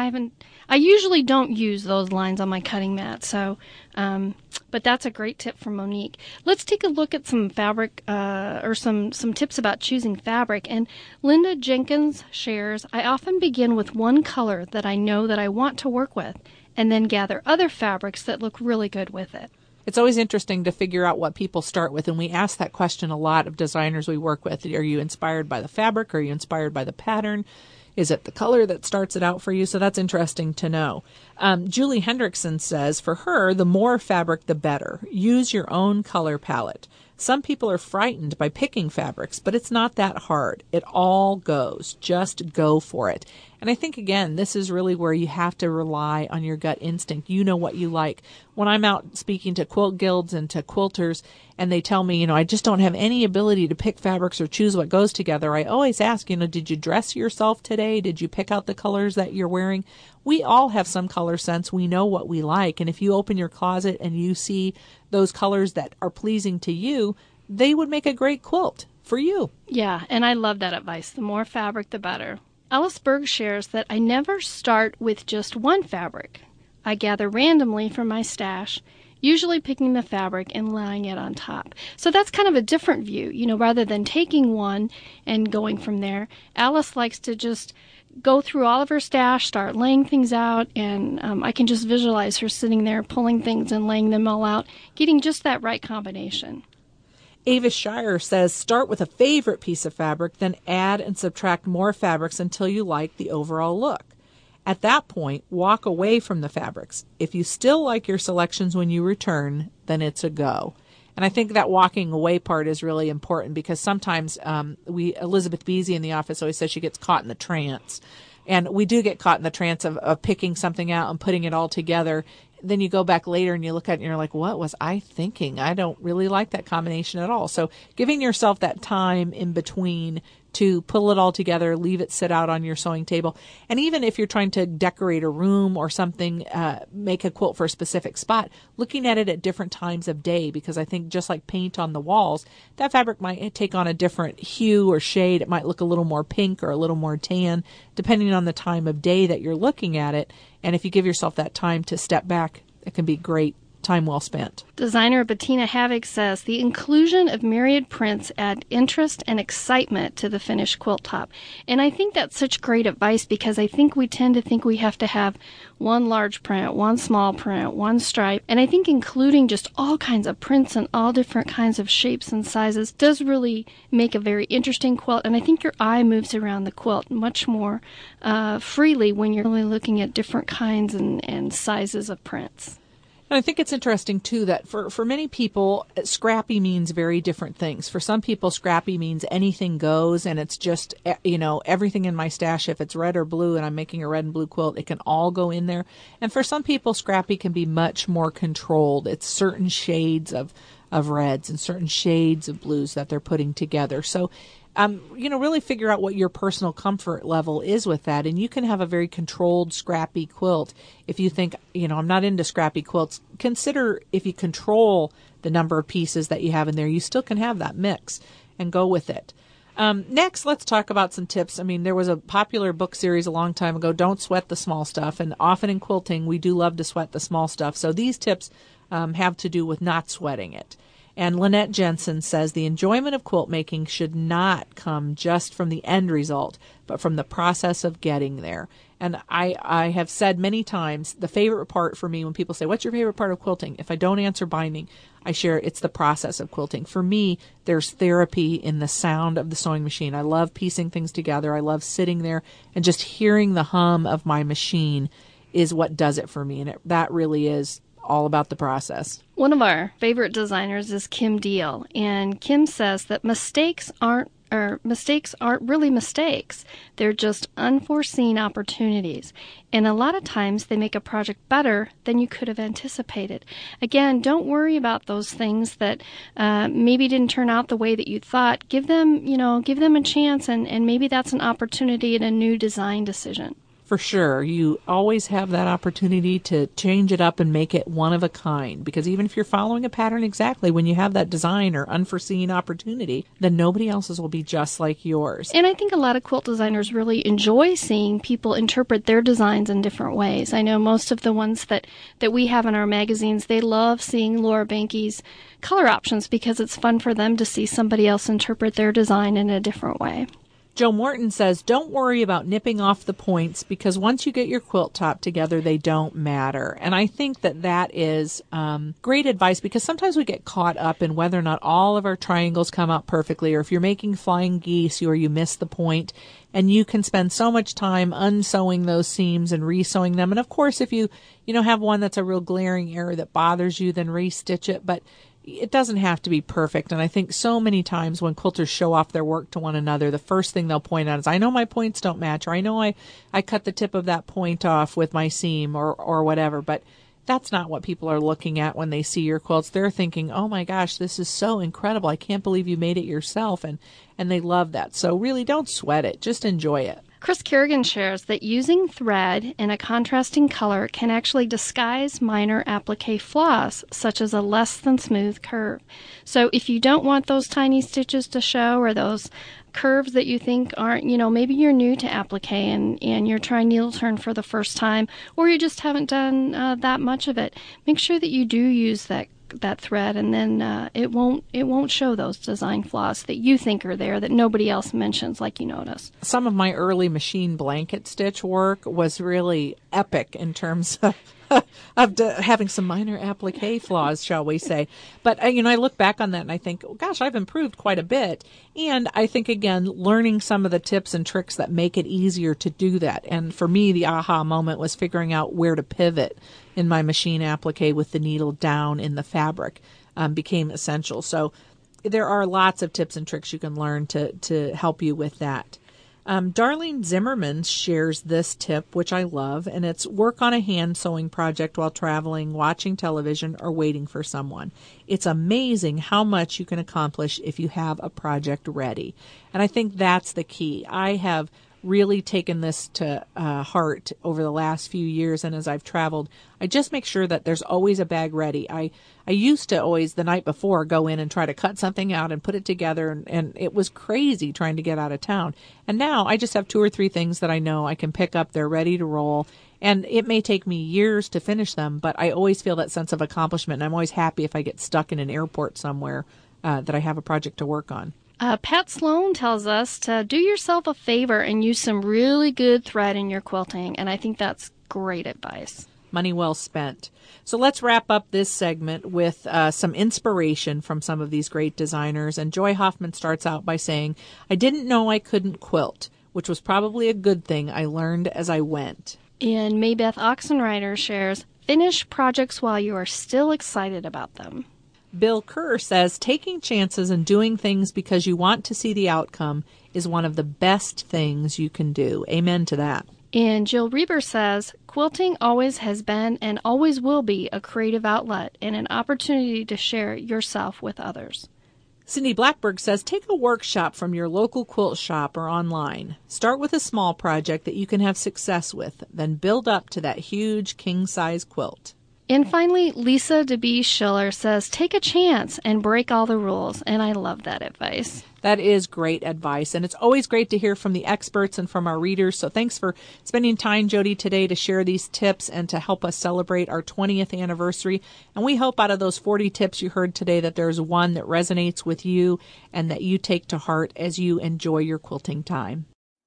I usually don't use those lines on my cutting mat, but that's a great tip from Monique. Let's take a look at some fabric, or some tips about choosing fabric. And Linda Jenkins shares, I often begin with one color that I know that I want to work with, and then gather other fabrics that look really good with it. It's always interesting to figure out what people start with, and we ask that question a lot of designers we work with. Are you inspired by the fabric? Are you inspired by the pattern? Is it the color that starts it out for you? So that's interesting to know. Julie Hendrickson says, for her, the more fabric, the better. Use your own color palette. Some people are frightened by picking fabrics, but it's not that hard. It all goes. Just go for it. And I think, again, this is really where you have to rely on your gut instinct. You know what you like. When I'm out speaking to quilt guilds and to quilters and they tell me, I just don't have any ability to pick fabrics or choose what goes together, I always ask, did you dress yourself today? Did you pick out the colors that you're wearing? We all have some color sense. We know what we like. And if you open your closet and you see those colors that are pleasing to you, they would make a great quilt for you. Yeah, and I love that advice. The more fabric, the better. Alice Berg shares that I never start with just one fabric. I gather randomly from my stash, usually picking the fabric and laying it on top. So that's kind of a different view. Rather than taking one and going from there, Alice likes to just go through all of her stash, start laying things out, and I can just visualize her sitting there pulling things and laying them all out, getting just that right combination. Avis Shire says, start with a favorite piece of fabric, then add and subtract more fabrics until you like the overall look. At that point, walk away from the fabrics. If you still like your selections when you return, then it's a go. And I think that walking away part is really important because sometimes Elizabeth Beasy in the office always says she gets caught in the trance. And we do get caught in the trance of picking something out and putting it all together. Then you go back later and you look at it and you're like, what was I thinking? I don't really like that combination at all. So giving yourself that time in between to pull it all together, leave it sit out on your sewing table. And even if you're trying to decorate a room or something, make a quilt for a specific spot, looking at it at different times of day, because I think just like paint on the walls, that fabric might take on a different hue or shade. It might look a little more pink or a little more tan, depending on the time of day that you're looking at it. And if you give yourself that time to step back, it can be great time well spent. Designer Bettina Havoc says the inclusion of myriad prints add interest and excitement to the finished quilt top. And I think that's such great advice because I think we tend to think we have to have one large print, one small print, one stripe. And I think including just all kinds of prints and all different kinds of shapes and sizes does really make a very interesting quilt. And I think your eye moves around the quilt much more freely when you're really looking at different kinds and sizes of prints. And I think it's interesting, too, that for many people, scrappy means very different things. For some people, scrappy means anything goes, and it's just, everything in my stash, if it's red or blue and I'm making a red and blue quilt, it can all go in there. And for some people, scrappy can be much more controlled. It's certain shades of reds and certain shades of blues that they're putting together. So, really figure out what your personal comfort level is with that. And you can have a very controlled, scrappy quilt. If you think, I'm not into scrappy quilts, consider if you control the number of pieces that you have in there, you still can have that mix and go with it. Next, let's talk about some tips. There was a popular book series a long time ago, Don't Sweat the Small Stuff. And often in quilting, we do love to sweat the small stuff. So these tips have to do with not sweating it. And Lynette Jensen says the enjoyment of quilt making should not come just from the end result, but from the process of getting there. And I have said many times, the favorite part for me when people say, what's your favorite part of quilting? If I don't answer binding, I share it's the process of quilting. For me, there's therapy in the sound of the sewing machine. I love piecing things together. I love sitting there and just hearing the hum of my machine is what does it for me. And that really is all about the process. One of our favorite designers is Kim Deal, and Kim says that mistakes aren't really mistakes. They're just unforeseen opportunities. And a lot of times they make a project better than you could have anticipated. Again, don't worry about those things that maybe didn't turn out the way that you thought. Give them a chance, and maybe that's an opportunity in a new design decision. For sure. You always have that opportunity to change it up and make it one of a kind. Because even if you're following a pattern exactly, when you have that design or unforeseen opportunity, then nobody else's will be just like yours. And I think a lot of quilt designers really enjoy seeing people interpret their designs in different ways. I know most of the ones that we have in our magazines, they love seeing Laura Banke's color options because it's fun for them to see somebody else interpret their design in a different way. Joe Morton says, don't worry about nipping off the points because once you get your quilt top together, they don't matter. And I think that is great advice because sometimes we get caught up in whether or not all of our triangles come out perfectly, or if you're making flying geese or you miss the point, and you can spend so much time unsewing those seams and resewing them. And of course, if you have one that's a real glaring error that bothers you, then restitch it. But it doesn't have to be perfect. And I think so many times when quilters show off their work to one another, the first thing they'll point out is, I know my points don't match, or I know I cut the tip of that point off with my seam or whatever. But that's not what people are looking at when they see your quilts. They're thinking, oh my gosh, this is so incredible. I can't believe you made it yourself. And they love that. So really don't sweat it. Just enjoy it. Chris Kerrigan shares that using thread in a contrasting color can actually disguise minor applique flaws, such as a less than smooth curve. So if you don't want those tiny stitches to show, or those curves that you think aren't, maybe you're new to applique and you're trying needle turn for the first time, or you just haven't done that much of it, make sure that you do use that thread, and then it won't show those design flaws that you think are there that nobody else mentions, like you notice. Some of my early machine blanket stitch work was really epic in terms of having some minor applique flaws, shall we say. But, I look back on that and I think, oh, gosh, I've improved quite a bit. And I think, again, learning some of the tips and tricks that make it easier to do that. And for me, the aha moment was figuring out where to pivot in my machine applique with the needle down in the fabric became essential. So there are lots of tips and tricks you can learn to help you with that. Darlene Zimmerman shares this tip, which I love, and it's work on a hand sewing project while traveling, watching television, or waiting for someone. It's amazing how much you can accomplish if you have a project ready. And I think that's the key. I have really taken this to heart over the last few years, and as I've traveled, I just make sure that there's always a bag ready. I used to always, the night before, go in and try to cut something out and put it together, and it was crazy trying to get out of town. And now I just have 2 or 3 things that I know I can pick up. They're ready to roll, and it may take me years to finish them, but I always feel that sense of accomplishment, and I'm always happy if I get stuck in an airport somewhere that I have a project to work on. Pat Sloan tells us to do yourself a favor and use some really good thread in your quilting, and I think that's great advice. Money well spent. So let's wrap up this segment with some inspiration from some of these great designers. And Joy Hoffman starts out by saying, I didn't know I couldn't quilt, which was probably a good thing. I learned as I went. And Maybeth Oxenrider shares, finish projects while you are still excited about them. Bill Kerr says, taking chances and doing things because you want to see the outcome is one of the best things you can do. Amen to that. And Jill Reber says, quilting always has been and always will be a creative outlet and an opportunity to share yourself with others. Cindy Blackberg says, take a workshop from your local quilt shop or online. Start with a small project that you can have success with, then build up to that huge king-size quilt. And finally, Lisa DeBee Schiller says, take a chance and break all the rules. And I love that advice. That is great advice. And it's always great to hear from the experts and from our readers. So thanks for spending time, Jody, today to share these tips and to help us celebrate our 20th anniversary. And we hope out of those 40 tips you heard today that there's one that resonates with you and that you take to heart as you enjoy your quilting time.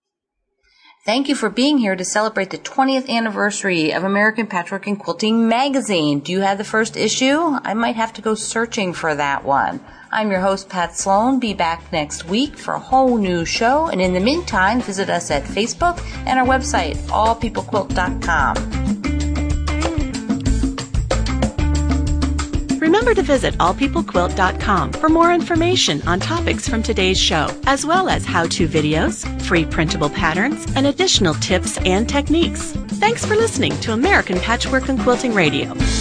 Thank you for being here to celebrate the 20th anniversary of American Patchwork and Quilting magazine. Do you have the first issue? I might have to go searching for that one. I'm your host, Pat Sloan. Be back next week for a whole new show. And in the meantime, visit us at Facebook and our website, allpeoplequilt.com. Remember to visit allpeoplequilt.com for more information on topics from today's show, as well as how-to videos, free printable patterns, and additional tips and techniques. Thanks for listening to American Patchwork and Quilting Radio.